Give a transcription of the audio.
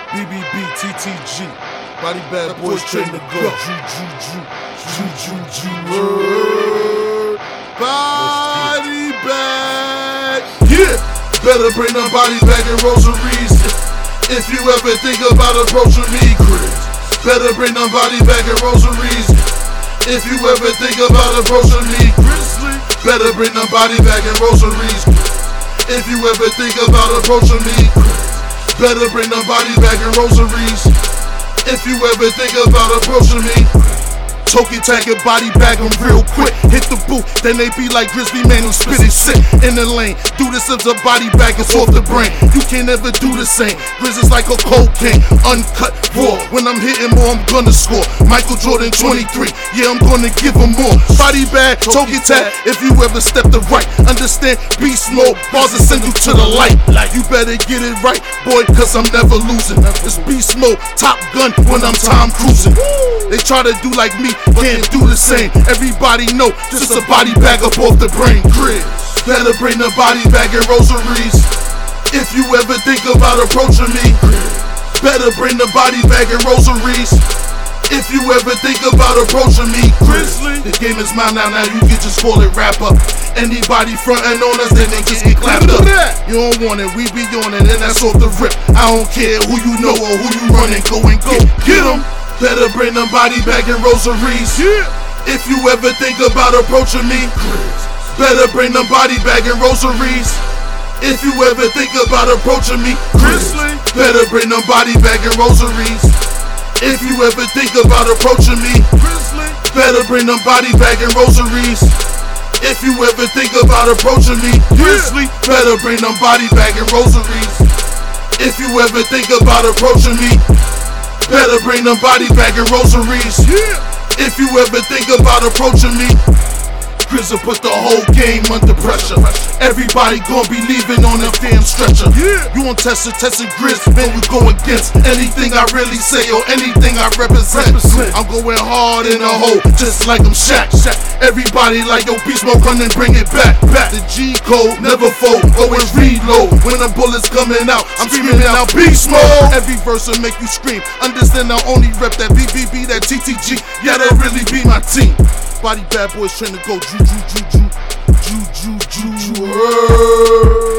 BBB, TTG, Body Bad Boys train to go. Body bag, yeah. Better bring the body bag and rosaries. If you ever think about approaching me, Chris, better bring the body bag and rosaries. If you ever think about approaching me, Grizzly, better bring the body bag and rosaries. If you ever think about approaching me, better bring the body bag and rosaries. If you ever think about approaching me, Toki tag and body bag them real quick. Hit the booth, then they be like Grizzly man who spit it sick in the lane. Do this as a body bag, it's off the brain. You can't ever do the same. Grizzly's like a cocaine, uncut, raw. When I'm hitting more, I'm gonna score. Michael Jordan 23, yeah, I'm gonna give him more. Body bag, Toki tag, if you ever step to right. Understand, beast mode, bars will send you to the light. You better get it right, boy, cause I'm never losing. It's beast mode, Top Gun when I'm time cruising. They try to do like me, can't do the same. Everybody know, just a body bag up off the brain. Grizz, better bring the body bag and rosaries. If you ever think about approaching me, better bring the body bag and rosaries. If you ever think about approaching me, Grizzly, the game is mine now, you can just call it wrap up. Anybody frontin' on us, then niggas get clapped up. You don't want it, we be on it, and that's off the rip. I don't care who you know or who you running, go and get them. Better bring them body bag and rosaries. If you ever think about approaching me, better bring them body bag and rosaries. If you ever think about approaching me, Grizzly, better bring them body bag and rosaries. If you ever think about approaching me, Grizzly, better bring them body bag and rosaries. If you ever think about approaching me, Grizzly, better bring them body bag and rosaries. If you ever think about approaching me, better bring them body bag and rosaries. If you ever think about approaching me, Grizzly put the whole game under pressure. Everybody gon' be leaving on a damn stretcher. You on testing Grizz, man, you go against anything I really say or anything I represent. I'm going hard in the hole, just like I'm Shaq. Everybody like, yo, beast mode, run and bring it back. The G code, never fold, always reload. When the bullets coming out, I'm screaming out beast mode. Every verse will make you scream. Understand I only rep that BBB, that TTG. Yeah, that really be my team. Body Bad Boys train to go.